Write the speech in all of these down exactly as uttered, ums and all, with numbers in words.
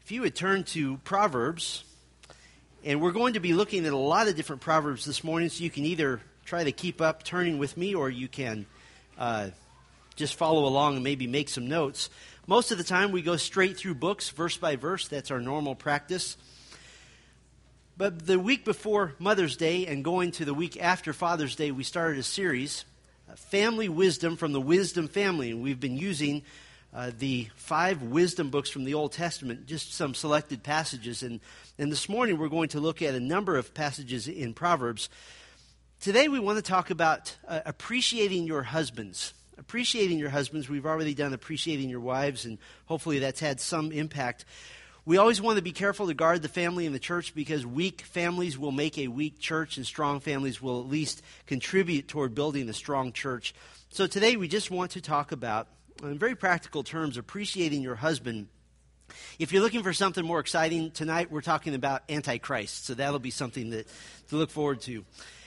If you would turn to Proverbs, and we're going to be looking at a lot of different Proverbs this morning, so you can either try to keep up turning with me, or you can uh, just follow along and maybe make some notes. Most of the time we go straight through books, verse by verse. That's our normal practice. But the week before Mother's Day and going to the week after Father's Day, we started a series, Family Wisdom from the Wisdom Family, and we've been using Uh, the five wisdom books from the Old Testament, just some selected passages. And, and this morning we're going to look at a number of passages in Proverbs. Today we want to talk about uh, appreciating your husbands. Appreciating your husbands. We've already done appreciating your wives, and hopefully that's had some impact. We always want to be careful to guard the family and the church, because weak families will make a weak church, and strong families will at least contribute toward building a strong church. So today we just want to talk about, in very practical terms, appreciating your husband. If you're looking for something more exciting, tonight we're talking about Antichrist, so that'll be something that to look forward to.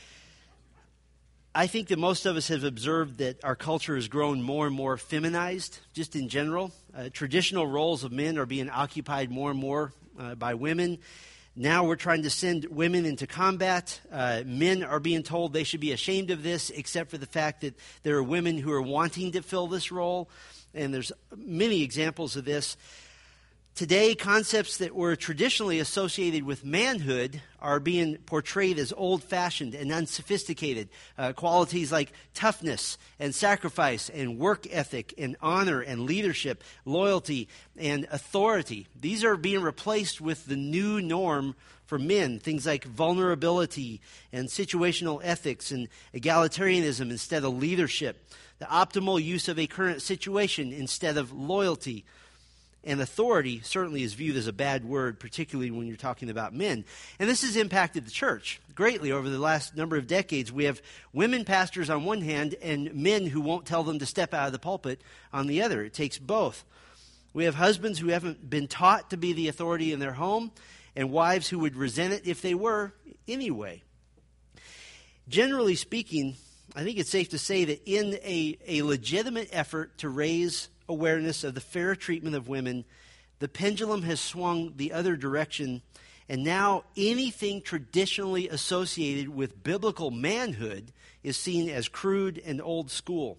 I think that most of us have observed that our culture has grown more and more feminized, just in general. Uh, traditional roles of men are being occupied more and more uh, by women. Now we're trying to send women into combat. Uh, men are being told they should be ashamed of this, except for the fact that there are women who are wanting to fill this role. And there's many examples of this. Today, concepts that were traditionally associated with manhood are being portrayed as old-fashioned and unsophisticated. Uh, qualities like toughness and sacrifice and work ethic and honor and leadership, loyalty and authority. These are being replaced with the new norm for men. Things like vulnerability and situational ethics and egalitarianism instead of leadership. The optimal use of a current situation instead of loyalty. And authority certainly is viewed as a bad word, particularly when you're talking about men. And this has impacted the church greatly over the last number of decades. We have women pastors on one hand and men who won't tell them to step out of the pulpit on the other. It takes both. We have husbands who haven't been taught to be the authority in their home, and wives who would resent it if they were anyway. Generally speaking, I think it's safe to say that in a, a legitimate effort to raise awareness of the fair treatment of women, the pendulum has swung the other direction, and now anything traditionally associated with biblical manhood is seen as crude and old school.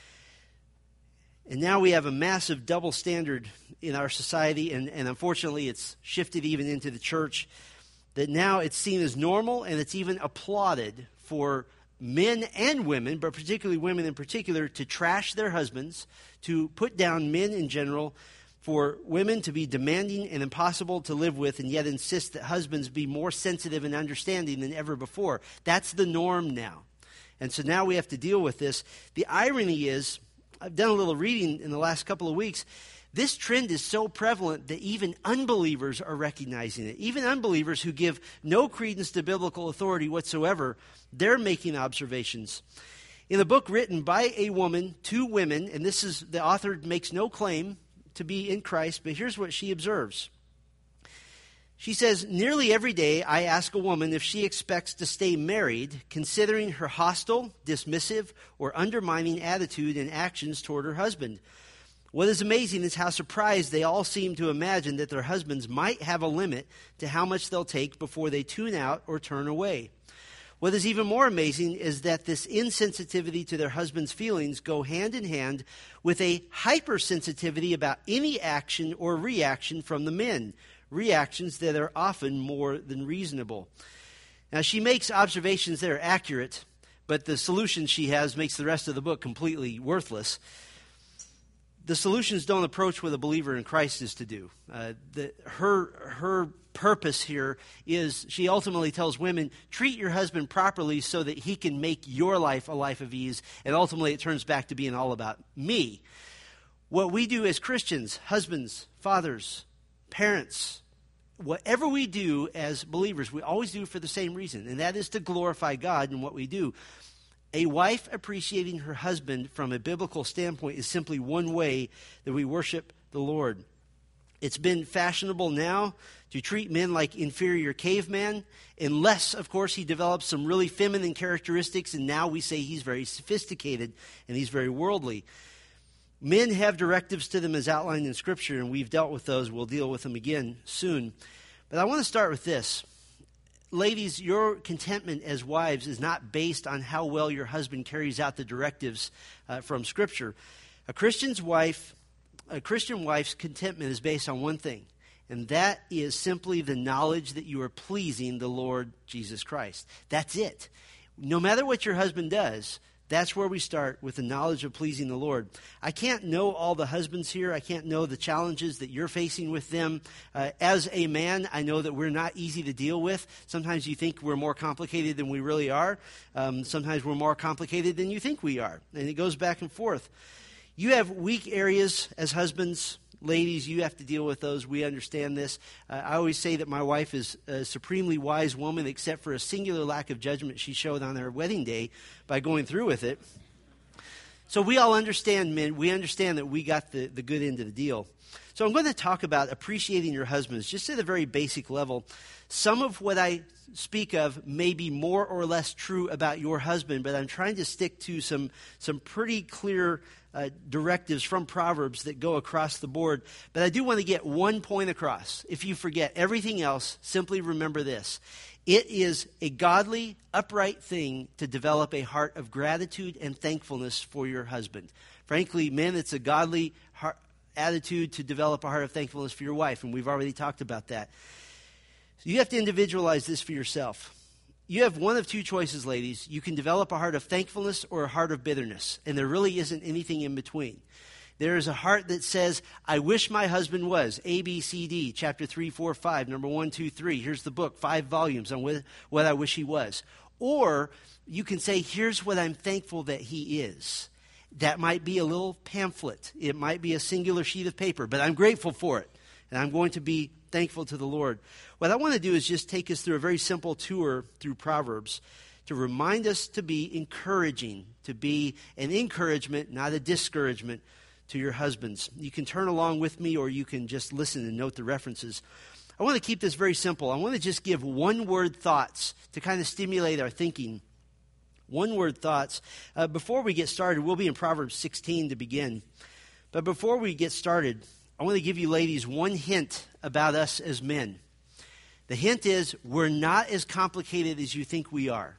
And now we have a massive double standard in our society, and, and unfortunately it's shifted even into the church, that now it's seen as normal, and it's even applauded for men and women, but particularly women in particular, to trash their husbands, to put down men in general, for women to be demanding and impossible to live with, and yet insist that husbands be more sensitive and understanding than ever before. That's the norm now. And so now we have to deal with this. The irony is, I've done a little reading in the last couple of weeks, this trend is so prevalent that even unbelievers are recognizing it. Even unbelievers who give no credence to biblical authority whatsoever, they're making observations. In a book written by a woman to women, and this is, the author makes no claim to be in Christ, but here's what she observes. She says, "Nearly every day I ask a woman if she expects to stay married, considering her hostile, dismissive, or undermining attitude and actions toward her husband. What is amazing is how surprised they all seem to imagine that their husbands might have a limit to how much they'll take before they tune out or turn away. What is even more amazing is that this insensitivity to their husband's feelings go hand in hand with a hypersensitivity about any action or reaction from the men, reactions that are often more than reasonable." Now, she makes observations that are accurate, but the solution she has makes the rest of the book completely worthless. The solutions don't approach what a believer in Christ is to do. Uh, the, her her purpose here is, she ultimately tells women, treat your husband properly so that he can make your life a life of ease, and ultimately it turns back to being all about me. What we do as Christians, husbands, fathers, parents, whatever we do as believers, we always do for the same reason, and that is to glorify God in what we do. A wife appreciating her husband from a biblical standpoint is simply one way that we worship the Lord. It's been fashionable now to treat men like inferior cavemen, unless, of course, he develops some really feminine characteristics, and now we say he's very sophisticated and he's very worldly. Men have directives to them as outlined in Scripture, and we've dealt with those. We'll deal with them again soon. But I want to start with this. Ladies, your contentment as wives is not based on how well your husband carries out the directives uh, from Scripture. A Christian's wife, a Christian wife's contentment is based on one thing, and that is simply the knowledge that you are pleasing the Lord Jesus Christ. That's it. No matter what your husband does, that's where we start, with the knowledge of pleasing the Lord. I can't know all the husbands here. I can't know the challenges that you're facing with them. Uh, as a man, I know that we're not easy to deal with. Sometimes you think we're more complicated than we really are. Um, sometimes we're more complicated than you think we are. And it goes back and forth. You have weak areas as husbands. Ladies, you have to deal with those. We understand this. Uh, I always say that my wife is a supremely wise woman, except for a singular lack of judgment she showed on her wedding day by going through with it. So we all understand, men. We understand that we got the, the good end of the deal. So I'm going to talk about appreciating your husbands, just at a very basic level. Some of what I speak of may be more or less true about your husband, but I'm trying to stick to some, some pretty clear Uh, directives from Proverbs that go across the board. But I do want to get one point across. If you forget everything else, simply remember this. It is a godly, upright thing to develop a heart of gratitude and thankfulness for your husband. Frankly, men, it's a godly heart, attitude to develop a heart of thankfulness for your wife, and we've already talked about that. So you have to individualize this for yourself. You have one of two choices, ladies. You can develop a heart of thankfulness or a heart of bitterness, and there really isn't anything in between. There is a heart that says, I wish my husband was, A, B, C, D, chapter three, four, five, number one, two, three. Here's the book, five volumes on what, what I wish he was. Or you can say, here's what I'm thankful that he is. That might be a little pamphlet. It might be a singular sheet of paper, but I'm grateful for it, and I'm going to be thankful to the Lord. What I want to do is just take us through a very simple tour through Proverbs to remind us to be encouraging, to be an encouragement, not a discouragement to your husbands. You can turn along with me, or you can just listen and note the references. I want to keep this very simple. I want to just give one-word thoughts to kind of stimulate our thinking. One-word thoughts. Uh, before we get started, we'll be in Proverbs sixteen to begin. But before we get started, I want to give you ladies one hint about us as men. The hint is we're not as complicated as you think we are.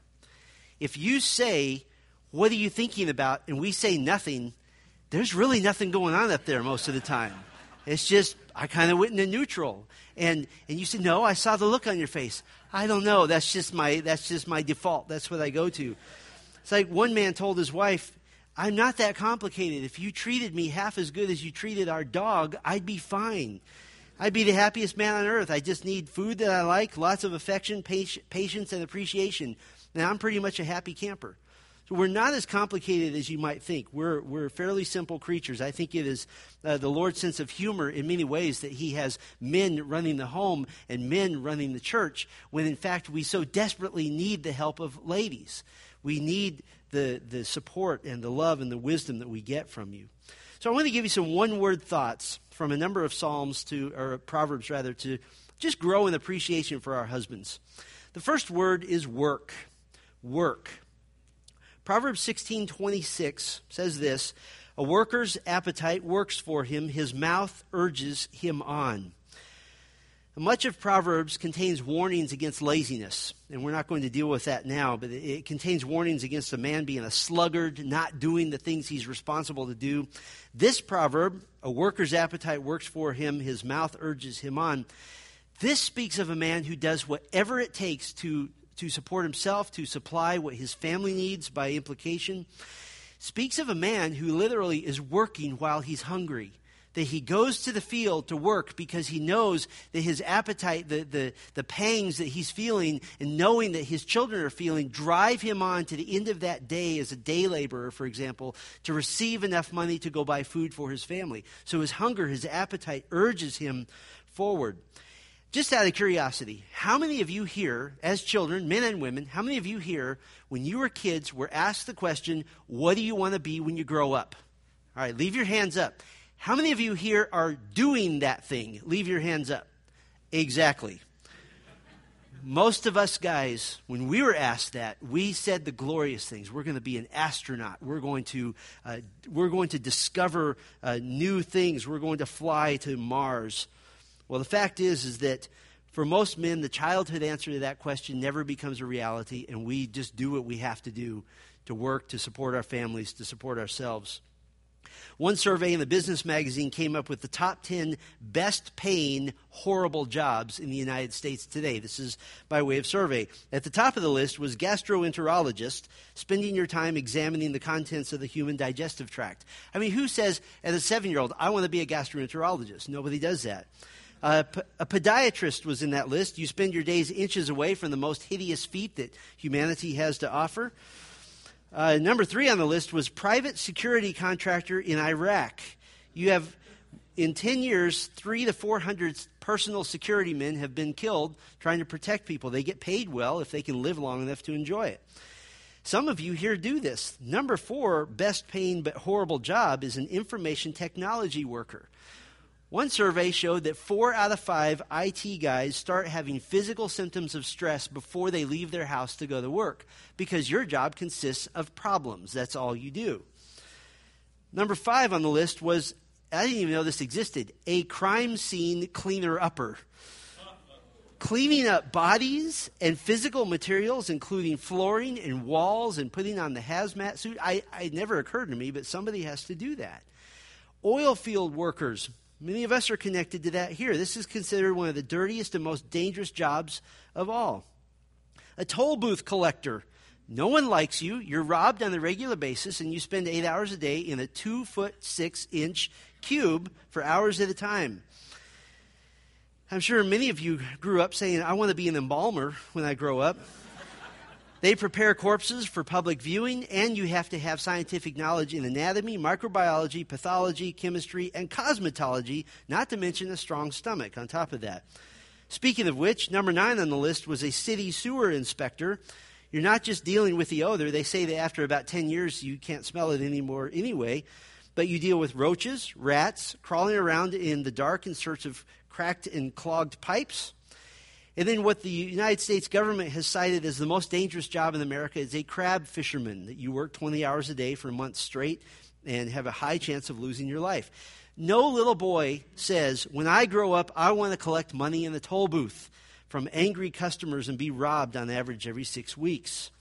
If you say, what are you thinking about? And we say nothing, there's really nothing going on up there most of the time. It's just, I kind of went into neutral. And and you say, no, I saw the look on your face. I don't know. That's just my that's just my default. That's what I go to. It's like one man told his wife, I'm not that complicated. If you treated me half as good as you treated our dog, I'd be fine. I'd be the happiest man on earth. I just need food that I like, lots of affection, patience, and appreciation. Now, I'm pretty much a happy camper. So we're not as complicated as you might think. We're we're fairly simple creatures. I think it is uh, the Lord's sense of humor in many ways that he has men running the home and men running the church, when in fact we so desperately need the help of ladies. We need the, the support and the love and the wisdom that we get from you. So I want to give you some one-word thoughts from a number of Psalms to, or Proverbs rather, to just grow in appreciation for our husbands. The first word is work. Work. Proverbs sixteen twenty-six says this, a worker's appetite works for him, his mouth urges him on. Much of Proverbs contains warnings against laziness, and we're not going to deal with that now, but it, it contains warnings against a man being a sluggard, not doing the things he's responsible to do. This proverb, a worker's appetite works for him, his mouth urges him on. This speaks of a man who does whatever it takes to, to support himself, to supply what his family needs by implication. Speaks of a man who literally is working while he's hungry. That he goes to the field to work because he knows that his appetite, the, the, the pangs that he's feeling and knowing that his children are feeling, drive him on to the end of that day as a day laborer, for example, to receive enough money to go buy food for his family. So his hunger, his appetite urges him forward. Just out of curiosity, how many of you here, as children, men and women, how many of you here, when you were kids, were asked the question, what do you want to be when you grow up? All right, leave your hands up. How many of you here are doing that thing? Leave your hands up. Exactly. most of us guys, when we were asked that, we said the glorious things. We're going to be an astronaut. We're going to uh, we're going to discover uh, new things. We're going to fly to Mars. Well, the fact is, is that for most men, the childhood answer to that question never becomes a reality, and we just do what we have to do to work, to support our families, to support ourselves. One survey in the Business Magazine came up with the top ten best paying horrible jobs in the United States today. This is by way of survey. At the top of the list was gastroenterologist, spending your time examining the contents of the human digestive tract. I mean, who says as a seven-year-old, I want to be a gastroenterologist? Nobody does that. Uh, a podiatrist was in that list. You spend your days inches away from the most hideous feet that humanity has to offer. Uh, number three on the list was private security contractor in Iraq. You have, in ten years, three to four hundred personal security men have been killed trying to protect people. They get paid well if they can live long enough to enjoy it. Some of you here do this. Number four, best paying but horrible job is an information technology worker. One survey showed that four out of five I T guys start having physical symptoms of stress before they leave their house to go to work because your job consists of problems. That's all you do. Number five on the list was, I didn't even know this existed, a crime scene cleaner-upper. Cleaning up bodies and physical materials, including flooring and walls and putting on the hazmat suit. I, it never occurred to me, but somebody has to do that. Oil field workers. Many of us are connected to that here. This is considered one of the dirtiest and most dangerous jobs of all. A toll booth collector. No one likes you. You're robbed on a regular basis, and you spend eight hours a day in a two foot six inch cube for hours at a time. I'm sure many of you grew up saying, I want to be an embalmer when I grow up. They prepare corpses for public viewing, and you have to have scientific knowledge in anatomy, microbiology, pathology, chemistry, and cosmetology, not to mention a strong stomach on top of that. Speaking of which, number nine on the list was a city sewer inspector. You're not just dealing with the odor. They say that after about ten years, you can't smell it anymore anyway, but you deal with roaches, rats, crawling around in the dark in search of cracked and clogged pipes. And then what the United States government has cited as the most dangerous job in America is a crab fisherman, that you work twenty hours a day for a month straight and have a high chance of losing your life. No little boy says, when I grow up, I want to collect money in the toll booth from angry customers and be robbed on average every six weeks.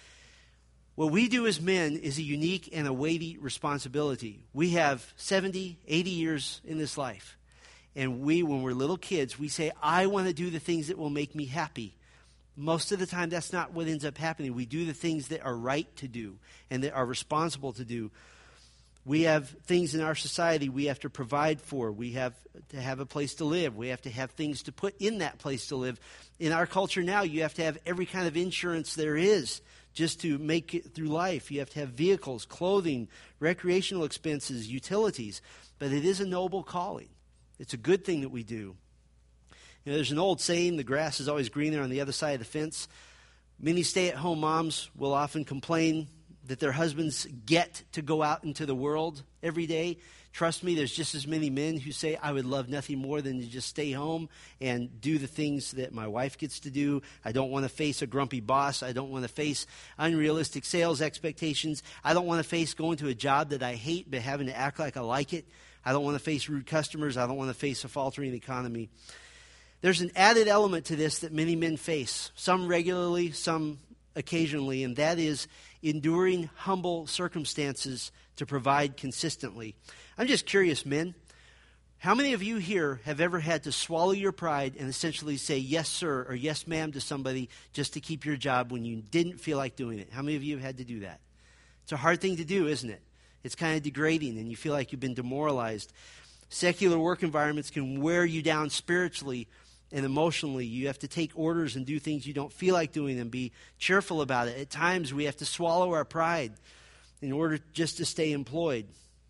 What we do as men is a unique and a weighty responsibility. We have seventy, eighty years in this life. And we, when we're little kids, we say, I want to do the things that will make me happy. Most of the time, that's not what ends up happening. We do the things that are right to do and that are responsible to do. We have things in our society we have to provide for. We have to have a place to live. We have to have things to put in that place to live. In our culture now, you have to have every kind of insurance there is just to make it through life. You have to have vehicles, clothing, recreational expenses, utilities. But it is a noble calling. It's a good thing that we do. You know, there's an old saying, the grass is always greener on the other side of the fence. Many stay-at-home moms will often complain that their husbands get to go out into the world every day. Trust me, there's just as many men who say, I would love nothing more than to just stay home and do the things that my wife gets to do. I don't want to face a grumpy boss. I don't want to face unrealistic sales expectations. I don't want to face going to a job that I hate but having to act like I like it. I don't want to face rude customers. I don't want to face a faltering economy. There's an added element to this that many men face, some regularly, some occasionally, and that is enduring humble circumstances to provide consistently. I'm just curious, men, how many of you here have ever had to swallow your pride and essentially say yes, sir, or yes, ma'am to somebody just to keep your job when you didn't feel like doing it? How many of you have had to do that? It's a hard thing to do, isn't it? It's kind of degrading, and you feel like you've been demoralized. Secular work environments can wear you down spiritually and emotionally. You have to take orders and do things you don't feel like doing and be cheerful about it. At times, we have to swallow our pride in order just to stay employed.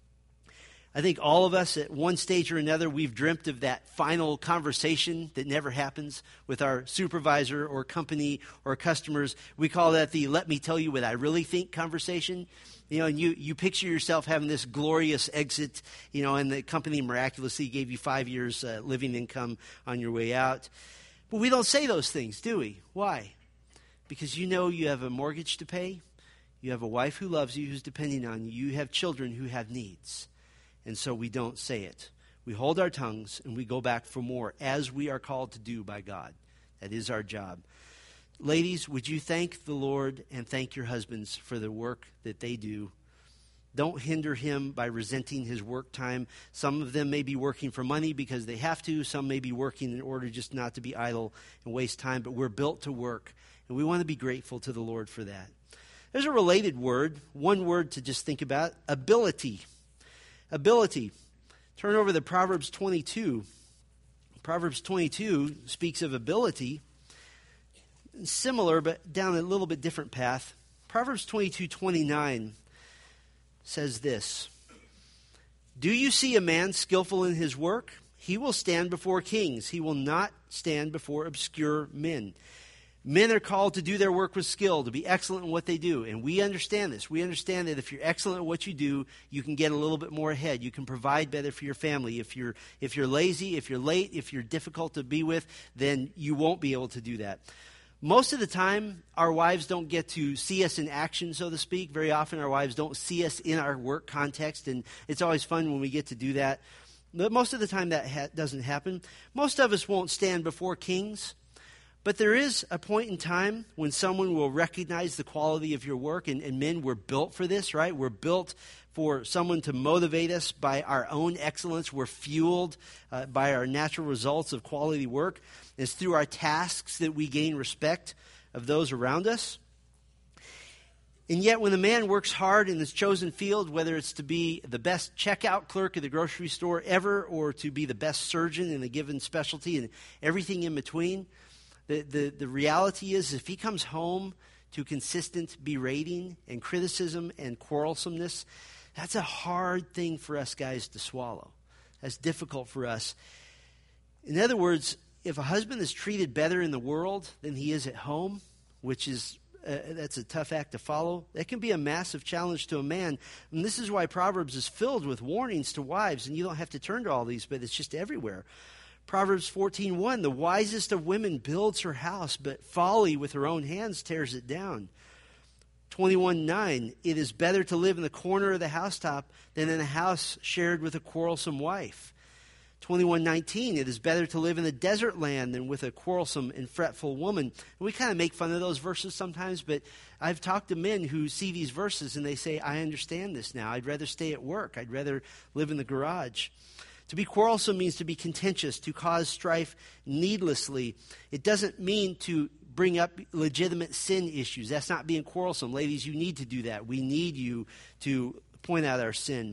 I think all of us at one stage or another, we've dreamt of that final conversation that never happens with our supervisor or company or customers. We call that the let me tell you what I really think conversation. You know, and you, you picture yourself having this glorious exit, you know, and the company miraculously gave you five years uh, living income on your way out. But we don't say those things, do we? Why? Because you know you have a mortgage to pay. You have a wife who loves you, who's depending on you. You have children who have needs. And so we don't say it. We hold our tongues and we go back for more, as we are called to do by God. That is our job. Ladies, would you thank the Lord and thank your husbands for the work that they do? Don't hinder him by resenting his work time. Some of them may be working for money because they have to. Some may be working in order just not to be idle and waste time. But we're built to work, and we want to be grateful to the Lord for that. There's a related word, one word to just think about, ability. Ability. Turn over to Proverbs twenty-two. Proverbs twenty-two speaks of ability. Similar, but down a little bit different path. Proverbs twenty-two twenty-nine says this: Do you see a man skillful in his work? He will stand before kings. He will not stand before obscure men. Men are called to do their work with skill, to be excellent in what they do. And we understand this. We understand that if you're excellent at what you do, you can get a little bit more ahead. You can provide better for your family. If you're if you're lazy, if you're late, if you're difficult to be with, then you won't be able to do that. Most of the time, our wives don't get to see us in action, so to speak. Very often, our wives don't see us in our work context, and it's always fun when we get to do that. But most of the time, that ha- doesn't happen. Most of us won't stand before kings. But there is a point in time when someone will recognize the quality of your work, and, and men, we're built for this, right? We're built for someone to motivate us by our own excellence. We're fueled uh, by our natural results of quality work. It's through our tasks that we gain respect of those around us. And yet when a man works hard in his chosen field, whether it's to be the best checkout clerk at the grocery store ever or to be the best surgeon in a given specialty and everything in between, The, the, the reality is if he comes home to consistent berating and criticism and quarrelsomeness, that's a hard thing for us guys to swallow. That's difficult for us. In other words, if a husband is treated better in the world than he is at home, which is uh, that's a tough act to follow, that can be a massive challenge to a man. And this is why Proverbs is filled with warnings to wives. And you don't have to turn to all these, but it's just everywhere. Proverbs fourteen one, the wisest of women builds her house, but folly with her own hands tears it down. twenty-one nine, it is better to live in the corner of the housetop than in a house shared with a quarrelsome wife. twenty-one nineteen, it is better to live in a desert land than with a quarrelsome and fretful woman. And we kind of make fun of those verses sometimes, but I've talked to men who see these verses and they say, I understand this now. I'd rather stay at work. I'd rather live in the garage. To be quarrelsome means to be contentious, to cause strife needlessly. It doesn't mean to bring up legitimate sin issues. That's not being quarrelsome. Ladies, you need to do that. We need you to point out our sin.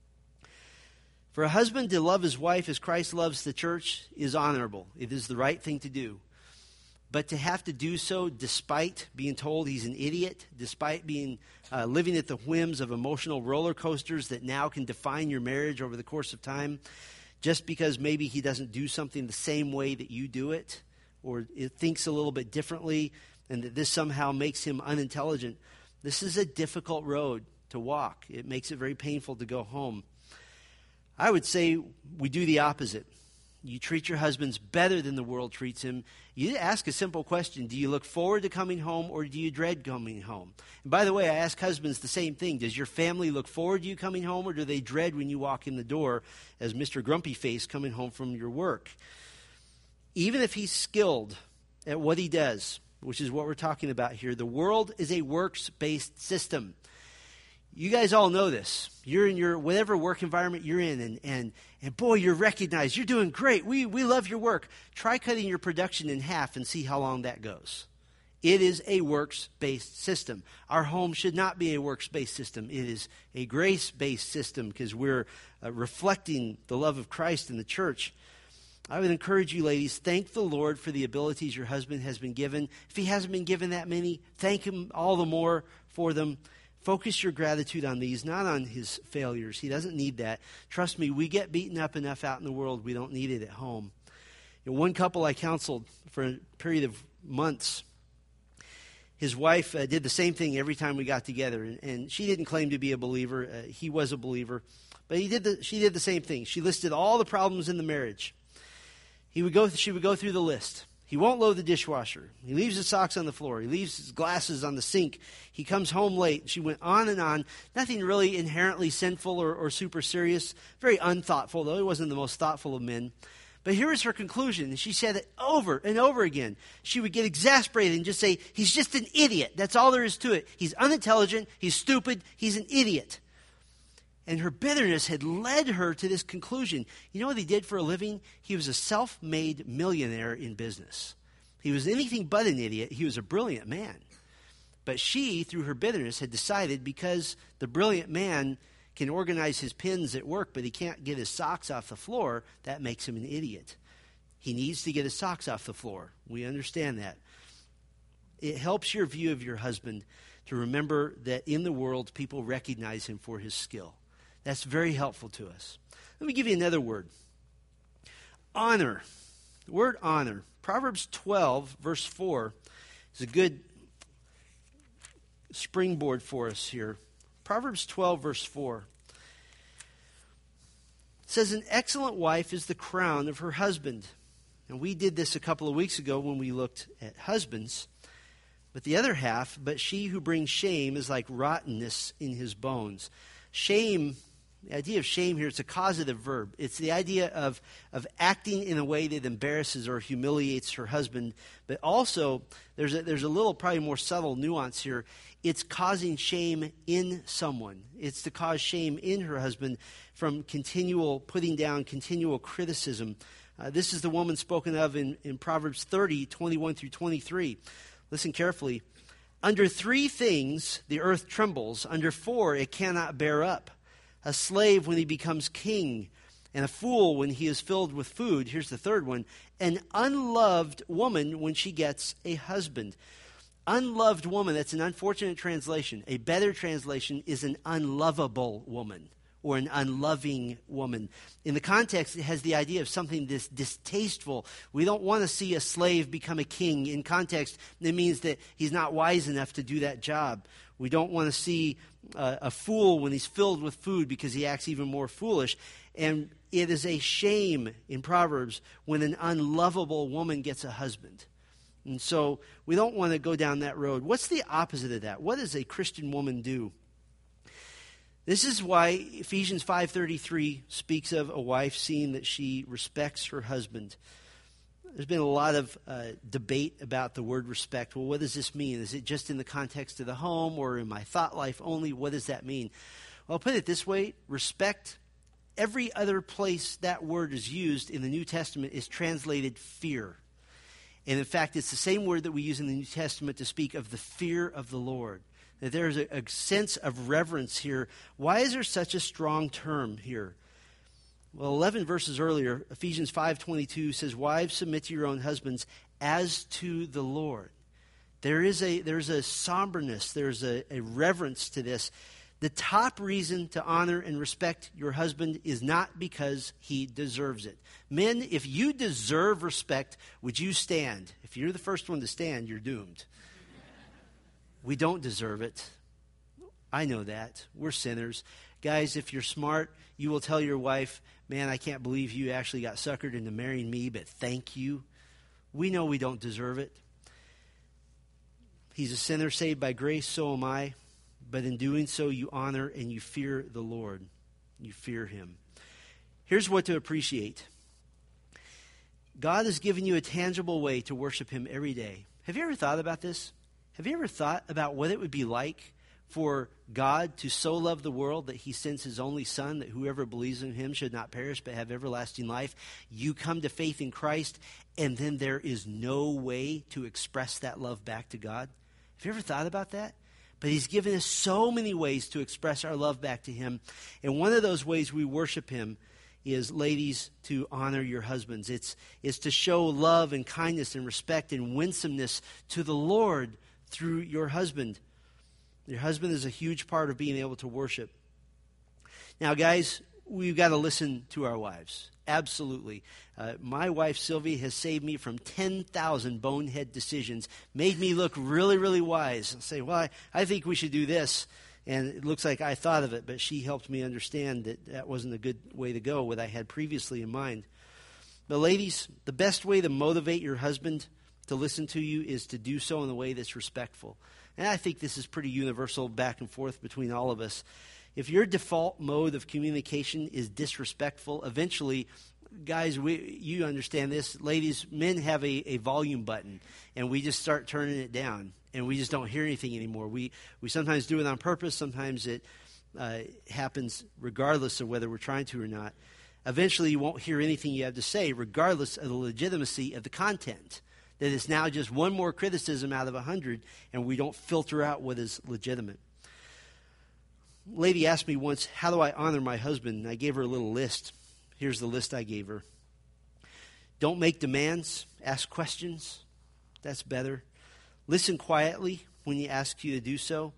For a husband to love his wife as Christ loves the church is honorable. It is the right thing to do. But to have to do so despite being told he's an idiot, despite being uh, living at the whims of emotional roller coasters that now can define your marriage over the course of time, just because maybe he doesn't do something the same way that you do it, or it thinks a little bit differently, and that this somehow makes him unintelligent. This is a difficult road to walk. It makes it very painful to go home. I would say we do the opposite. You treat your husbands better than the world treats him. You ask a simple question. Do you look forward to coming home or do you dread coming home? And by the way, I ask husbands the same thing. Does your family look forward to you coming home or do they dread when you walk in the door as Mister Grumpy Face coming home from your work? Even if he's skilled at what he does, which is what we're talking about here, the world is a works-based system. You guys all know this. You're in your whatever work environment you're in, and and and boy, you're recognized. You're doing great. We we love your work. Try cutting your production in half and see how long that goes. It is a works-based system. Our home should not be a works-based system. It is a grace-based system because we're uh, reflecting the love of Christ in the church. I would encourage you, ladies, thank the Lord for the abilities your husband has been given. If he hasn't been given that many, thank him all the more for them. Focus your gratitude on these, not on his failures. He doesn't need that. Trust me, we get beaten up enough out in the world. We don't need it at home. You know, one couple I counseled for a period of months, his wife uh, did the same thing every time we got together. And, and she didn't claim to be a believer. Uh, he was a believer. But he did the, she did the same thing. She listed all the problems in the marriage. He would go, she would go through the list. He won't load the dishwasher. He leaves his socks on the floor. He leaves his glasses on the sink. He comes home late. She went on and on. Nothing really inherently sinful or, or super serious. Very unthoughtful, though. He wasn't the most thoughtful of men. But here is her conclusion. And she said it over and over again. She would get exasperated and just say, he's just an idiot. That's all there is to it. He's unintelligent. He's stupid. He's an idiot. And her bitterness had led her to this conclusion. You know what he did for a living? He was a self-made millionaire in business. He was anything but an idiot. He was a brilliant man. But she, through her bitterness, had decided because the brilliant man can organize his pins at work, but he can't get his socks off the floor, that makes him an idiot. He needs to get his socks off the floor. We understand that. It helps your view of your husband to remember that in the world, people recognize him for his skill. That's very helpful to us. Let me give you another word. Honor. The word honor. Proverbs twelve, verse four, is a good springboard for us here. Proverbs twelve, verse four. It says, an excellent wife is the crown of her husband. And we did this a couple of weeks ago when we looked at husbands. But the other half, but she who brings shame is like rottenness in his bones. Shame. The idea of shame here, it's a causative verb. It's the idea of, of acting in a way that embarrasses or humiliates her husband. But also, there's a, there's a little probably more subtle nuance here. It's causing shame in someone. It's to cause shame in her husband from continual putting down, continual criticism. Uh, this is the woman spoken of in, in Proverbs thirty, twenty-one through twenty-three. Listen carefully. Under three things the earth trembles. Under four it cannot bear up. A slave when he becomes king, and a fool when he is filled with food. Here's the third one. An unloved woman when she gets a husband. Unloved woman, that's an unfortunate translation. A better translation is an unlovable woman or an unloving woman. In the context, it has the idea of something this distasteful. We don't want to see a slave become a king. In context, it means that he's not wise enough to do that job. We don't want to see uh, a fool when he's filled with food because he acts even more foolish. And it is a shame in Proverbs when an unlovable woman gets a husband. And so we don't want to go down that road. What's the opposite of that? What does a Christian woman do? This is why Ephesians five thirty-three speaks of a wife seeing that she respects her husband. There's been a lot of uh, debate about the word respect. Well, what does this mean? Is it just in the context of the home or in my thought life only? What does that mean? Well, I'll put it this way. Respect, every other place that word is used in the New Testament is translated fear. And in fact, it's the same word that we use in the New Testament to speak of the fear of the Lord. That there's a, a sense of reverence here. Why is there such a strong term here? Well, eleven verses earlier, Ephesians five twenty-two says, wives, submit to your own husbands as to the Lord. There is a there's a somberness, there's a, a reverence to this. The top reason to honor and respect your husband is not because he deserves it. Men, if you deserve respect, would you stand? If you're the first one to stand, you're doomed. We don't deserve it. I know that. We're sinners. Guys, if you're smart, you will tell your wife, man, I can't believe you actually got suckered into marrying me, but thank you. We know we don't deserve it. He's a sinner saved by grace, so am I. But in doing so, you honor and you fear the Lord. You fear him. Here's what to appreciate. God has given you a tangible way to worship him every day. Have you ever thought about this? Have you ever thought about what it would be like for God to so love the world that he sends his only son, that whoever believes in him should not perish but have everlasting life? You come to faith in Christ, and then there is no way to express that love back to God. Have you ever thought about that? But he's given us so many ways to express our love back to him. And one of those ways we worship him is, ladies, to honor your husbands. It's, it's to show love and kindness and respect and winsomeness to the Lord through your husband. Your husband is a huge part of being able to worship. Now, guys, we've got to listen to our wives. Absolutely. Uh, my wife, Sylvia, has saved me from ten thousand bonehead decisions, made me look really, really wise. And say, well, I, I think we should do this. And it looks like I thought of it, but she helped me understand that that wasn't a good way to go, what I had previously in mind. But ladies, the best way to motivate your husband to listen to you is to do so in a way that's respectful. And I think this is pretty universal back and forth between all of us. If your default mode of communication is disrespectful, eventually, guys, we, you understand this. Ladies, men have a, a volume button, and we just start turning it down, and we just don't hear anything anymore. We, we sometimes do it on purpose. Sometimes it uh, happens regardless of whether we're trying to or not. Eventually, you won't hear anything you have to say, regardless of the legitimacy of the content. That is now just one more criticism out of a hundred, and we don't filter out what is legitimate. A lady asked me once, how do I honor my husband? And I gave her a little list. Here's the list I gave her. Don't make demands. Ask questions. That's better. Listen quietly when he asks you to do so.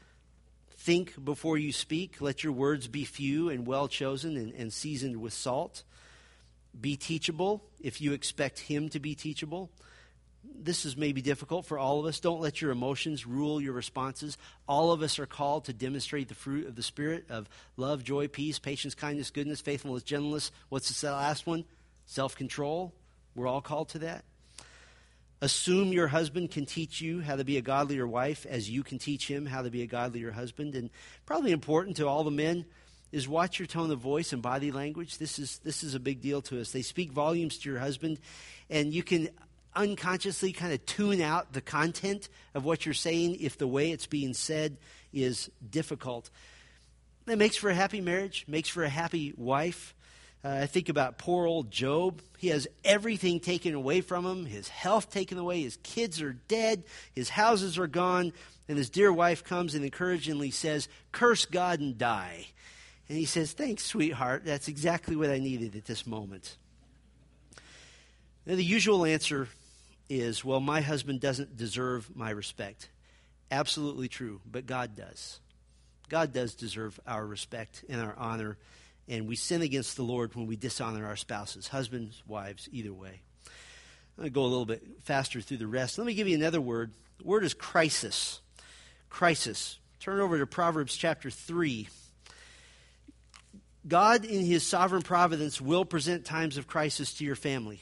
Think before you speak. Let your words be few and well chosen and, and seasoned with salt. Be teachable if you expect him to be teachable. This is maybe difficult for all of us. Don't let your emotions rule your responses. All of us are called to demonstrate the fruit of the Spirit of love, joy, peace, patience, kindness, goodness, faithfulness, gentleness. What's the last one? Self-control. We're all called to that. Assume your husband can teach you how to be a godlier wife as you can teach him how to be a godlier husband. And probably important to all the men is watch your tone of voice and body language. This is this is a big deal to us. They speak volumes to your husband, and you can unconsciously kind of tune out the content of what you're saying if the way it's being said is difficult. It makes for a happy marriage, makes for a happy wife. Uh, I think about poor old Job. He has everything taken away from him, his health taken away, his kids are dead, his houses are gone, and his dear wife comes and encouragingly says, curse God and die. And he says, thanks, sweetheart. That's exactly what I needed at this moment. Now, the usual answer is, well, my husband doesn't deserve my respect. Absolutely true, but God does. God does deserve our respect and our honor, and we sin against the Lord when we dishonor our spouses, husbands, wives, either way. I'm going to go a little bit faster through the rest. Let me give you another word. The word is crisis. Crisis. Turn over to Proverbs chapter three. God, in his sovereign providence, will present times of crisis to your family.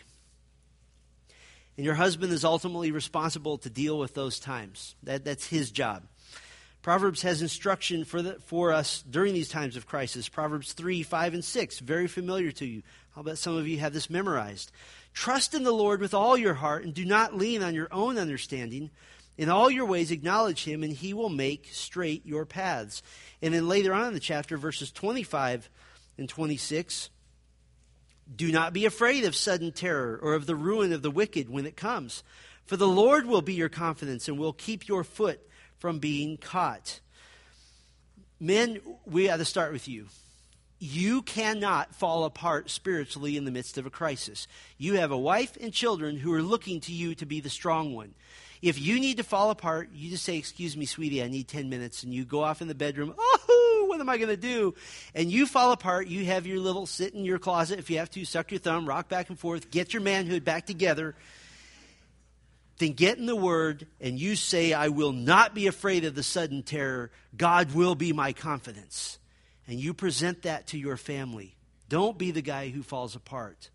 And your husband is ultimately responsible to deal with those times. That, that's his job. Proverbs has instruction for, the, for us during these times of crisis. Proverbs three, five, and six, very familiar to you. I'll bet some of you have this memorized. Trust in the Lord with all your heart and do not lean on your own understanding. In all your ways acknowledge him and he will make straight your paths. And then later on in the chapter, verses twenty-five and twenty-six, do not be afraid of sudden terror or of the ruin of the wicked when it comes. For the Lord will be your confidence and will keep your foot from being caught. Men, we got to start with you. You cannot fall apart spiritually in the midst of a crisis. You have a wife and children who are looking to you to be the strong one. If you need to fall apart, you just say, excuse me, sweetie, I need ten minutes. And you go off in the bedroom, oh, what am I going to do? And you fall apart. You have your little sit in your closet. If you have to, suck your thumb, rock back and forth, get your manhood back together. Then get in the Word and you say, I will not be afraid of the sudden terror. God will be my confidence. And you present that to your family. Don't be the guy who falls apart.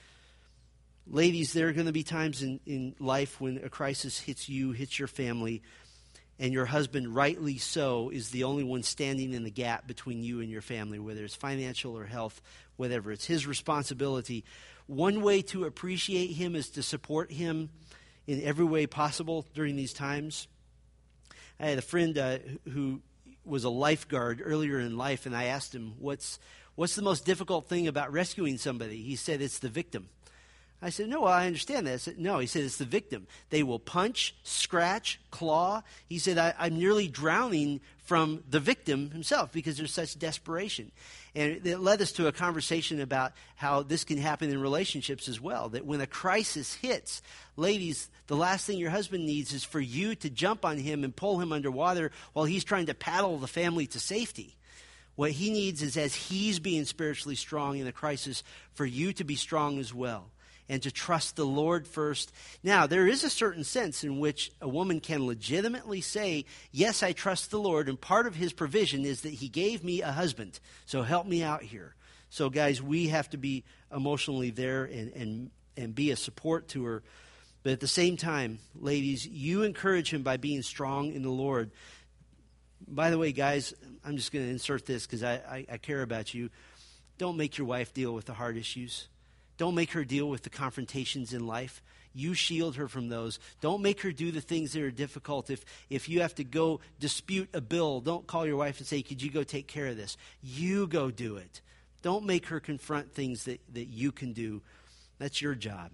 Ladies, there are going to be times in, in life when a crisis hits you, hits your family, and your husband, rightly so, is the only one standing in the gap between you and your family, whether it's financial or health, whatever. It's his responsibility. One way to appreciate him is to support him in every way possible during these times. I had a friend uh, who was a lifeguard earlier in life, and I asked him, what's, what's the most difficult thing about rescuing somebody? He said, it's the victim. I said, no, well, I understand that. I said, no, he said, it's the victim. They will punch, scratch, claw. He said, I, I'm nearly drowning from the victim himself because there's such desperation. And it led us to a conversation about how this can happen in relationships as well, that when a crisis hits, ladies, the last thing your husband needs is for you to jump on him and pull him underwater while he's trying to paddle the family to safety. What he needs is, as he's being spiritually strong in a crisis, for you to be strong as well. And to trust the Lord first. Now, there is a certain sense in which a woman can legitimately say, yes, I trust the Lord, and part of his provision is that he gave me a husband, so help me out here. So, guys, we have to be emotionally there and, and, and be a support to her. But at the same time, ladies, you encourage him by being strong in the Lord. By the way, guys, I'm just going to insert this because I, I, I care about you. Don't make your wife deal with the hard issues. Don't make her deal with the confrontations in life. You shield her from those. Don't make her do the things that are difficult. If if you have to go dispute a bill, don't call your wife and say, could you go take care of this? You go do it. Don't make her confront things that, that you can do. That's your job.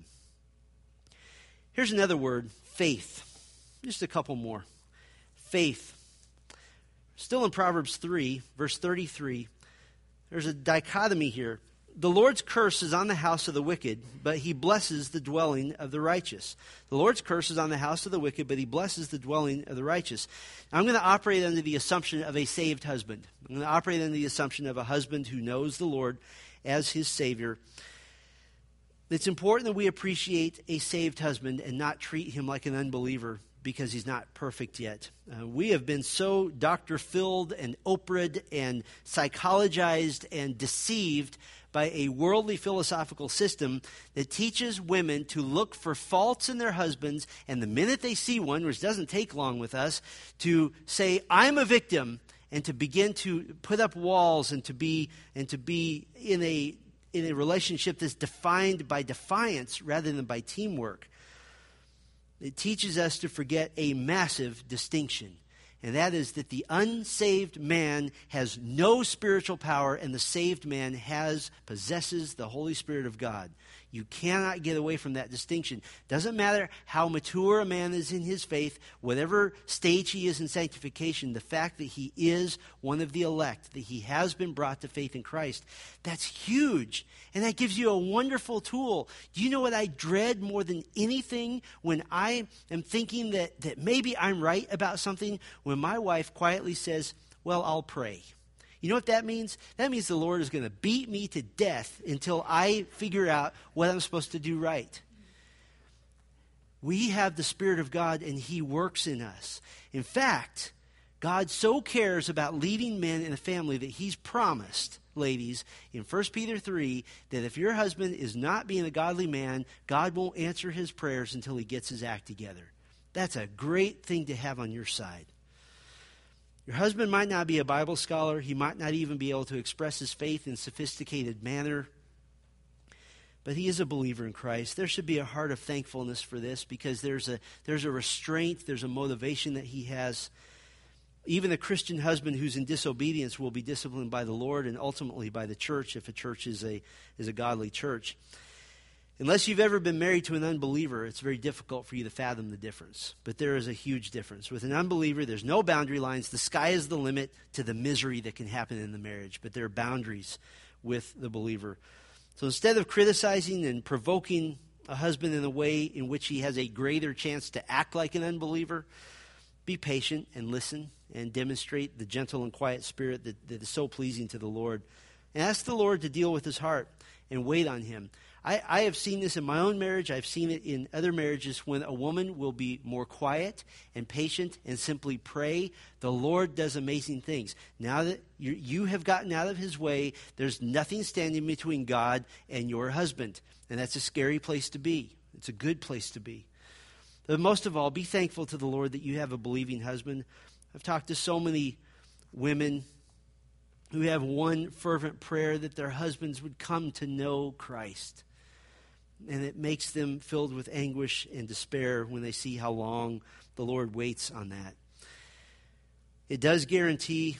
Here's another word, faith. Just a couple more. Faith. Still in Proverbs three, verse thirty-three, there's a dichotomy here. The Lord's curse is on the house of the wicked, but he blesses the dwelling of the righteous. The Lord's curse is on the house of the wicked, but he blesses the dwelling of the righteous. Now, I'm going to operate under the assumption of a saved husband. I'm going to operate under the assumption of a husband who knows the Lord as his Savior. It's important that we appreciate a saved husband and not treat him like an unbeliever because he's not perfect yet. Uh, we have been so doctor-filled and Oprah'd and psychologized and deceived by a worldly philosophical system that teaches women to look for faults in their husbands, and the minute they see one, which doesn't take long with us, to say, I'm a victim, and to begin to put up walls and to be and to be in a in a relationship that's defined by defiance rather than by teamwork. It teaches us to forget a massive distinction, and that is that the unsaved man has no spiritual power, and the saved man has possesses the Holy Spirit of God. You cannot get away from that distinction. Doesn't matter how mature a man is in his faith, whatever stage he is in sanctification, the fact that he is one of the elect, that he has been brought to faith in Christ, that's huge. And that gives you a wonderful tool. Do you know what I dread more than anything when I am thinking that, that maybe I'm right about something? When my wife quietly says, well, I'll pray. You know what that means? That means the Lord is going to beat me to death until I figure out what I'm supposed to do right. We have the Spirit of God, and he works in us. In fact, God so cares about leading men in a family that he's promised, ladies, in First Peter three, that if your husband is not being a godly man, God won't answer his prayers until he gets his act together. That's a great thing to have on your side. Your husband might not be a Bible scholar. He might not even be able to express his faith in a sophisticated manner. But he is a believer in Christ. There should be a heart of thankfulness for this because there's a there's a restraint, there's a motivation that he has. Even a Christian husband who's in disobedience will be disciplined by the Lord and ultimately by the church if a church is a is a godly church. Unless you've ever been married to an unbeliever, it's very difficult for you to fathom the difference. But there is a huge difference. With an unbeliever, there's no boundary lines. The sky is the limit to the misery that can happen in the marriage. But there are boundaries with the believer. So instead of criticizing and provoking a husband in a way in which he has a greater chance to act like an unbeliever, be patient and listen and demonstrate the gentle and quiet spirit that, that is so pleasing to the Lord. And ask the Lord to deal with his heart and wait on him. I, I have seen this in my own marriage. I've seen it in other marriages when a woman will be more quiet and patient and simply pray. The Lord does amazing things. Now that you, you have gotten out of his way, there's nothing standing between God and your husband. And that's a scary place to be. It's a good place to be. But most of all, be thankful to the Lord that you have a believing husband. I've talked to so many women who have one fervent prayer that their husbands would come to know Christ. And it makes them filled with anguish and despair when they see how long the Lord waits on that. It does guarantee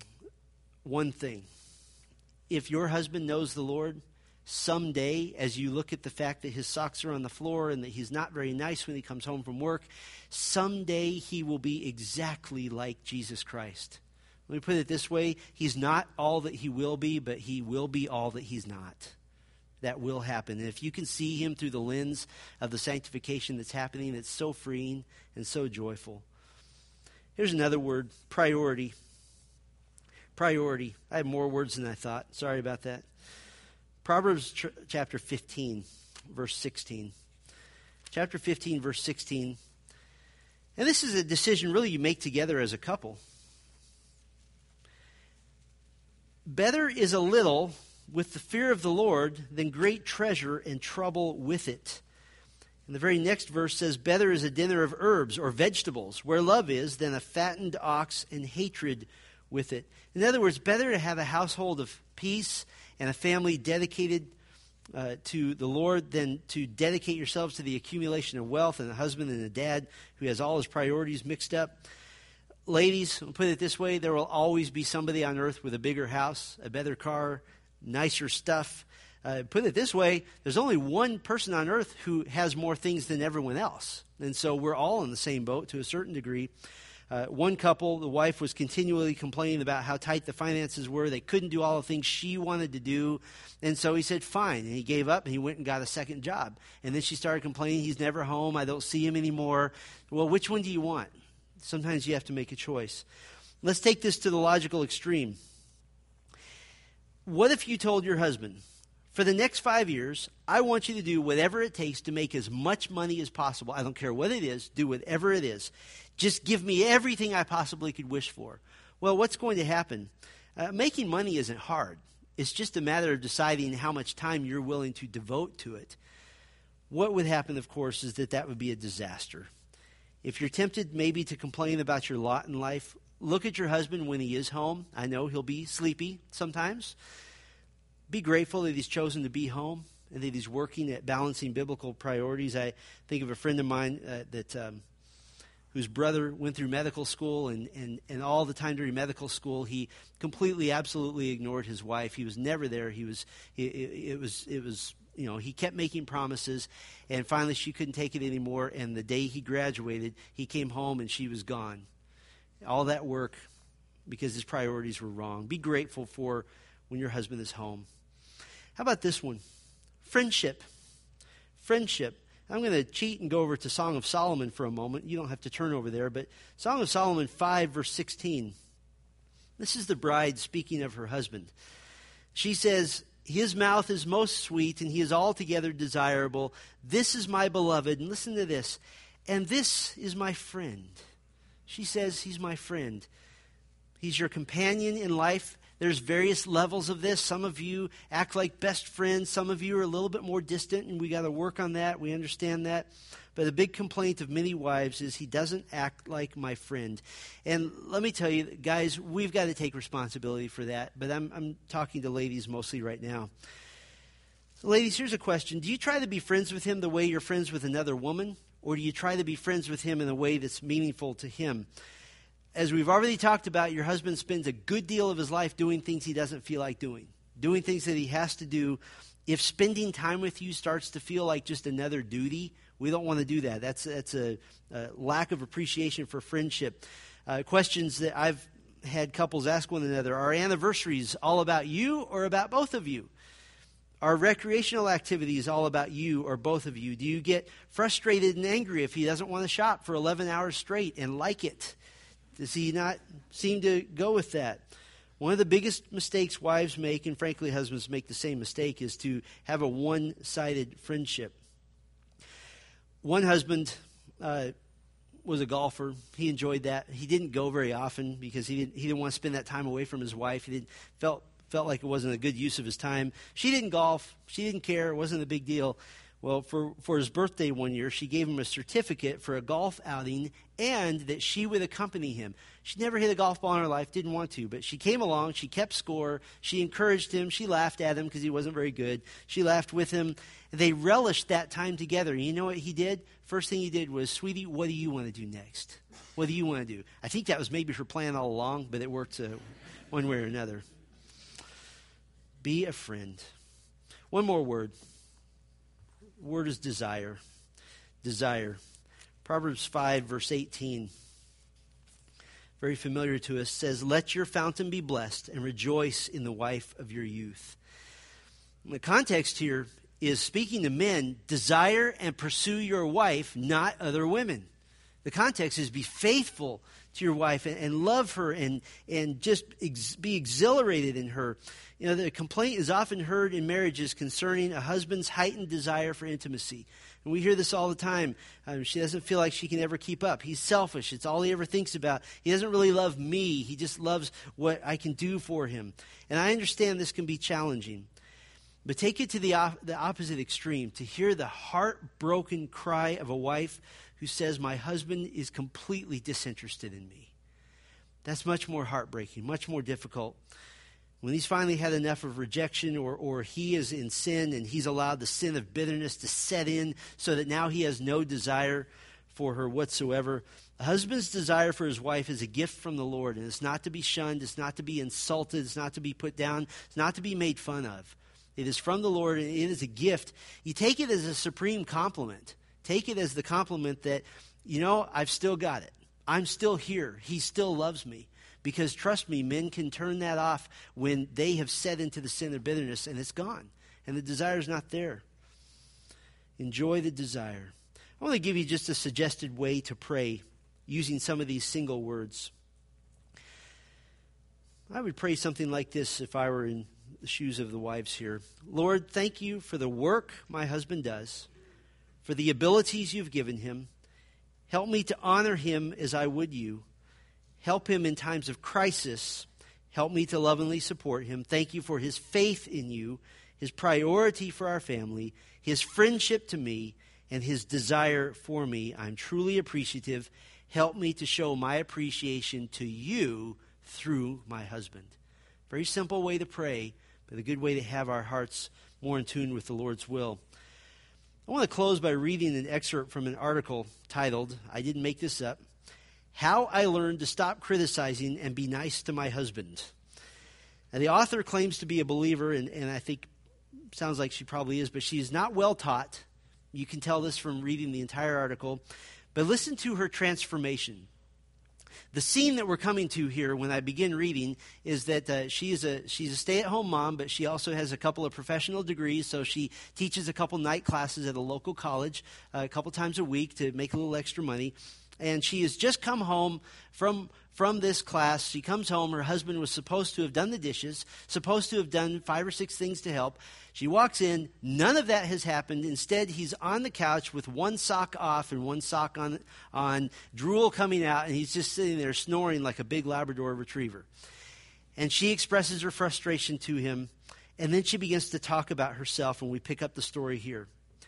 one thing. If your husband knows the Lord, someday, as you look at the fact that his socks are on the floor and that he's not very nice when he comes home from work, someday he will be exactly like Jesus Christ. Let me put it this way. He's not all that he will be, but he will be all that he's not. That will happen. And if you can see him through the lens of the sanctification that's happening, it's so freeing and so joyful. Here's another word, priority. Priority. I have more words than I thought. Sorry about that. Proverbs ch- chapter fifteen, verse sixteen. Chapter fifteen, verse sixteen. And this is a decision really you make together as a couple. Better is a little with the fear of the Lord than great treasure and trouble with it. And the very next verse says, better is a dinner of herbs or vegetables, where love is, than a fattened ox and hatred with it. In other words, better to have a household of peace and a family dedicated uh, to the Lord than to dedicate yourselves to the accumulation of wealth and a husband and a dad who has all his priorities mixed up. Ladies, I'll put it this way, there will always be somebody on earth with a bigger house, a better car, nicer stuff. Uh, put it this way, there's only one person on earth who has more things than everyone else. And so we're all in the same boat to a certain degree. Uh, one couple, the wife was continually complaining about how tight the finances were. They couldn't do all the things she wanted to do. And so he said, fine. And he gave up and he went and got a second job. And then she started complaining, he's never home. I don't see him anymore. Well, which one do you want? Sometimes you have to make a choice. Let's take this to the logical extreme. What if you told your husband, for the next five years, I want you to do whatever it takes to make as much money as possible. I don't care what it is. Do whatever it is. Just give me everything I possibly could wish for. Well, what's going to happen? Uh, making money isn't hard. It's just a matter of deciding how much time you're willing to devote to it. What would happen, of course, is that that would be a disaster. If you're tempted maybe to complain about your lot in life, look at your husband when he is home. I know he'll be sleepy sometimes. Be grateful that he's chosen to be home and that he's working at balancing biblical priorities. I think of a friend of mine uh, that um, whose brother went through medical school, and, and, and all the time during medical school, he completely, absolutely ignored his wife. He was never there. He was, it, it was, it was, you know, he kept making promises, and finally she couldn't take it anymore. And the day he graduated, he came home and she was gone. All that work because his priorities were wrong. Be grateful for when your husband is home. How about this one? Friendship. Friendship. I'm going to cheat and go over to Song of Solomon for a moment. You don't have to turn over there, but Song of Solomon five, verse sixteen. This is the bride speaking of her husband. She says, his mouth is most sweet, and he is altogether desirable. This is my beloved, and listen to this, and this is my friend. She says, he's my friend. He's your companion in life. There's various levels of this. Some of you act like best friends. Some of you are a little bit more distant, and we got to work on that. We understand that. But a big complaint of many wives is he doesn't act like my friend. And let me tell you, guys, we've got to take responsibility for that. But I'm, I'm talking to ladies mostly right now. So ladies, here's a question. Do you try to be friends with him the way you're friends with another woman? Or do you try to be friends with him in a way that's meaningful to him? As we've already talked about, your husband spends a good deal of his life doing things he doesn't feel like doing, doing things that he has to do. If spending time with you starts to feel like just another duty, we don't want to do that. That's, that's a, a lack of appreciation for friendship. Uh, questions that I've had couples ask one another, are anniversaries all about you or about both of you? Are recreational activities all about you or both of you? Do you get frustrated and angry if he doesn't want to shop for eleven hours straight and like it? Does he not seem to go with that? One of the biggest mistakes wives make, and frankly husbands make the same mistake, is to have a one-sided friendship. One husband uh, was a golfer. He enjoyed that. He didn't go very often because he didn't, he didn't want to spend that time away from his wife. He didn't, felt, felt like it wasn't a good use of his time. She didn't golf. She didn't care. It wasn't a big deal. Well, for, for his birthday one year, she gave him a certificate for a golf outing and that she would accompany him. She never hit a golf ball in her life, didn't want to, but she came along, she kept score, she encouraged him, she laughed at him because he wasn't very good. She laughed with him. They relished that time together. And you know what he did? First thing he did was, sweetie, what do you want to do next? What do you want to do? I think that was maybe her plan all along, but it worked uh, one way or another. Be a friend. One more word. Word is desire. Desire. Proverbs five, verse eighteen, very familiar to us, says, let your fountain be blessed and rejoice in the wife of your youth. And the context here is speaking to men, desire and pursue your wife, not other women. The context is be faithful to your wife and, and love her and, and just ex- be exhilarated in her. You know, the complaint is often heard in marriages concerning a husband's heightened desire for intimacy. And we hear this all the time. Um, she doesn't feel like she can ever keep up. He's selfish. It's all he ever thinks about. He doesn't really love me. He just loves what I can do for him. And I understand this can be challenging. But take it to the, op- the opposite extreme, to hear the heartbroken cry of a wife who says, my husband is completely disinterested in me. That's much more heartbreaking, much more difficult. When he's finally had enough of rejection, or, or he is in sin and he's allowed the sin of bitterness to set in so that now he has no desire for her whatsoever. A husband's desire for his wife is a gift from the Lord, and it's not to be shunned, it's not to be insulted, it's not to be put down, it's not to be made fun of. It is from the Lord, and it is a gift. You take it as a supreme compliment. Take it as the compliment that, you know, I've still got it. I'm still here. He still loves me. Because trust me, men can turn that off when they have set into the sin of bitterness and it's gone. And the desire is not there. Enjoy the desire. I want to give you just a suggested way to pray using some of these single words. I would pray something like this if I were in the shoes of the wives here. Lord, thank you for the work my husband does, for the abilities you've given him. Help me to honor him as I would you. Help him in times of crisis. Help me to lovingly support him. Thank you for his faith in you, his priority for our family, his friendship to me, and his desire for me. I'm truly appreciative. Help me to show my appreciation to you through my husband. Very simple way to pray, but a good way to have our hearts more in tune with the Lord's will. I want to close by reading an excerpt from an article titled, I didn't make this up, How I Learned to Stop Criticizing and Be Nice to My Husband. Now, the author claims to be a believer, and, and I think sounds like she probably is, but she is not well taught. You can tell this from reading the entire article. But listen to her transformation. The scene that we're coming to here when I begin reading is that uh, she is a she's a stay-at-home mom, but she also has a couple of professional degrees, so she teaches a couple night classes at a local college uh, a couple times a week to make a little extra money. And she has just come home from from this class. She comes home. Her husband was supposed to have done the dishes, supposed to have done five or six things to help. She walks in. None of that has happened. Instead, he's on the couch with one sock off and one sock on, on drool coming out, and he's just sitting there snoring like a big Labrador retriever. And she expresses her frustration to him, and then she begins to talk about herself, and we pick up the story here.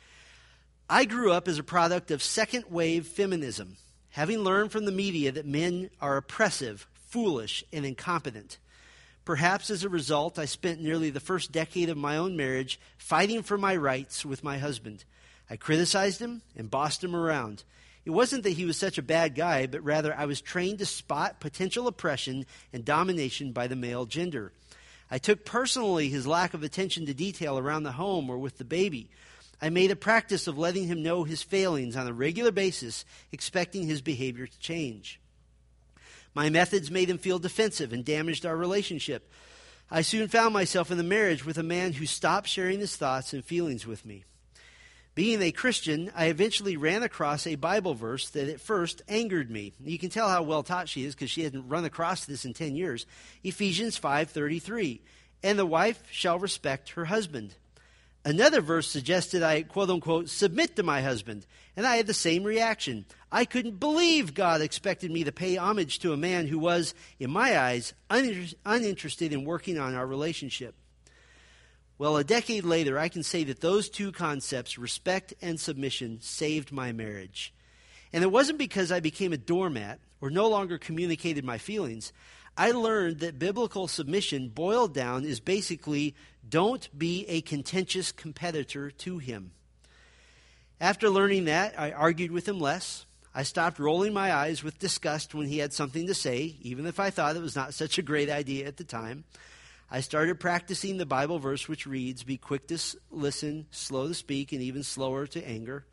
I grew up as a product of second-wave feminism, having learned from the media that men are oppressive, foolish, and incompetent. Perhaps as a result, I spent nearly the first decade of my own marriage fighting for my rights with my husband. I criticized him and bossed him around. It wasn't that he was such a bad guy, but rather I was trained to spot potential oppression and domination by the male gender. I took personally his lack of attention to detail around the home or with the baby. I made a practice of letting him know his failings on a regular basis, expecting his behavior to change. My methods made him feel defensive and damaged our relationship. I soon found myself in a marriage with a man who stopped sharing his thoughts and feelings with me. Being a Christian, I eventually ran across a Bible verse that at first angered me. You can tell how well taught she is because she hadn't run across this in ten years. Ephesians five thirty-three, and the wife shall respect her husband. Another verse suggested I, quote-unquote, submit to my husband, and I had the same reaction. I couldn't believe God expected me to pay homage to a man who was, in my eyes, uninter- uninterested in working on our relationship. Well, a decade later, I can say that those two concepts, respect and submission, saved my marriage. And it wasn't because I became a doormat or no longer communicated my feelings. I learned that biblical submission, boiled down, is basically don't be a contentious competitor to him. After learning that, I argued with him less. I stopped rolling my eyes with disgust when he had something to say, even if I thought it was not such a great idea at the time. I started practicing the Bible verse which reads, be quick to listen, slow to speak, and even slower to anger.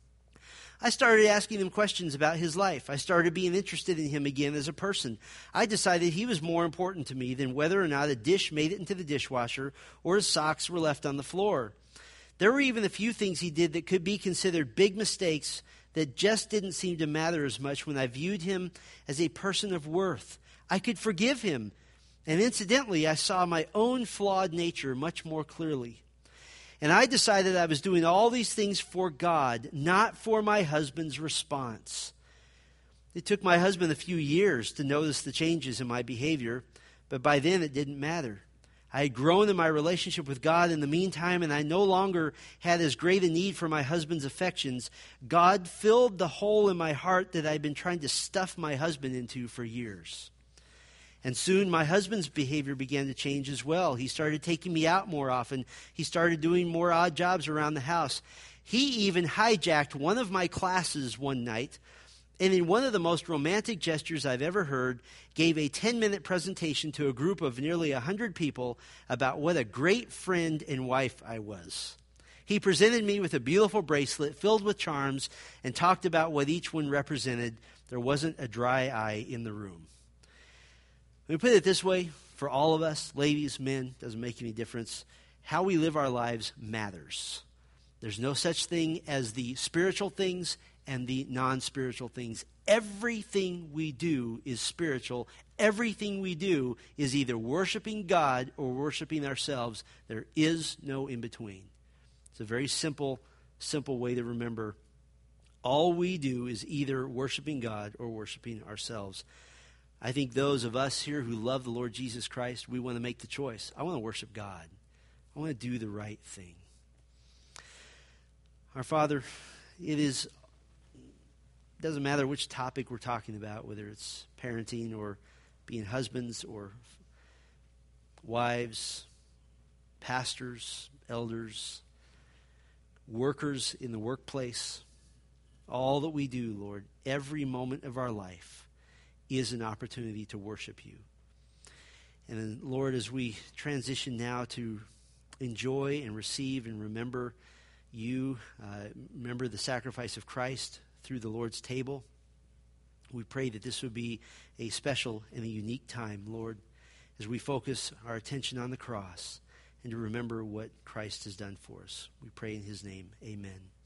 I started asking him questions about his life. I started being interested in him again as a person. I decided he was more important to me than whether or not a dish made it into the dishwasher or his socks were left on the floor. There were even a few things he did that could be considered big mistakes that just didn't seem to matter as much when I viewed him as a person of worth. I could forgive him. And incidentally, I saw my own flawed nature much more clearly. And I decided I was doing all these things for God, not for my husband's response. It took my husband a few years to notice the changes in my behavior, but by then it didn't matter. I had grown in my relationship with God in the meantime, and I no longer had as great a need for my husband's affections. God filled the hole in my heart that I'd been trying to stuff my husband into for years. And soon my husband's behavior began to change as well. He started taking me out more often. He started doing more odd jobs around the house. He even hijacked one of my classes one night, and in one of the most romantic gestures I've ever heard, gave a ten-minute presentation to a group of nearly one hundred people about what a great friend and wife I was. He presented me with a beautiful bracelet filled with charms and talked about what each one represented. There wasn't a dry eye in the room. Let me put it this way, for all of us, ladies, men, doesn't make any difference. How we live our lives matters. There's no such thing as the spiritual things and the non-spiritual things. Everything we do is spiritual. Everything we do is either worshiping God or worshiping ourselves. There is no in-between. It's a very simple, simple way to remember. All we do is either worshiping God or worshiping ourselves. I think those of us here who love the Lord Jesus Christ, we want to make the choice. I want to worship God. I want to do the right thing. Our Father, it is doesn't matter which topic we're talking about, whether it's parenting or being husbands or wives, pastors, elders, workers in the workplace. All that we do, Lord, every moment of our life is an opportunity to worship you. And then, Lord, as we transition now to enjoy and receive and remember you, uh, remember the sacrifice of Christ through the Lord's table, we pray that this would be a special and a unique time, Lord, as we focus our attention on the cross and to remember what Christ has done for us. We pray in his name. Amen.